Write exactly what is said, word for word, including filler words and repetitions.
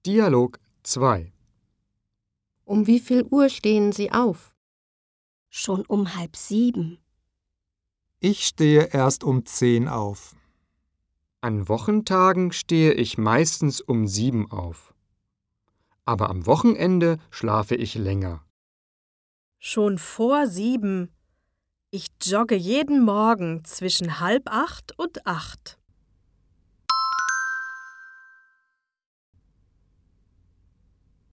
Dialog zwei. Um wie viel Uhr stehen Sie auf? Schon um halb sieben. Ich stehe erst um zehn auf. An Wochentagen stehe ich meistens um sieben auf. Aber am Wochenende schlafe ich länger. Schon vor sieben. Ich jogge jeden Morgen zwischen halb acht und acht.